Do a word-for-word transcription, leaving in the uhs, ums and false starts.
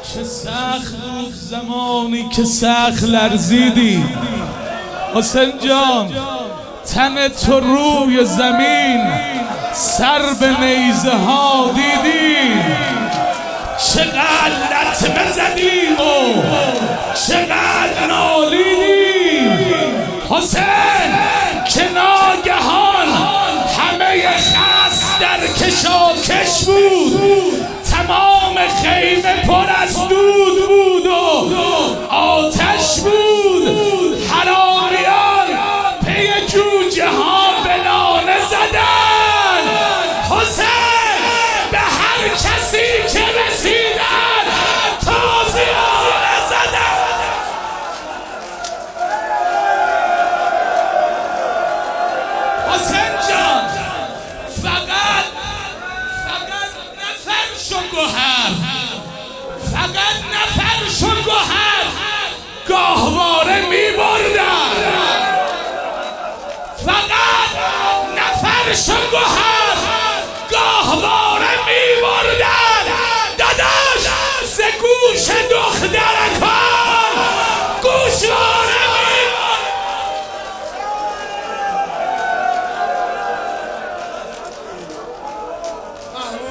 چه سخت بود زمانی که سخت لرزیدی حسین جان، تن تو روی زمین سر به نیزه ها دیدی. چقدر لطمه زدی و چقدر نالیدی حسین که ناگهان همه خس در کشاکش بود، تمام خیمه پر از دود بود و آتش بود. حرامیان پی جوجه ها به لانه زدن حسین به هر کسی که رسیدن تازیانه زدن. حسین جان، فقط فقط نفر شو گوهر، فقط نفر شو گوهر گاهواره می بردن، فقط نفر شو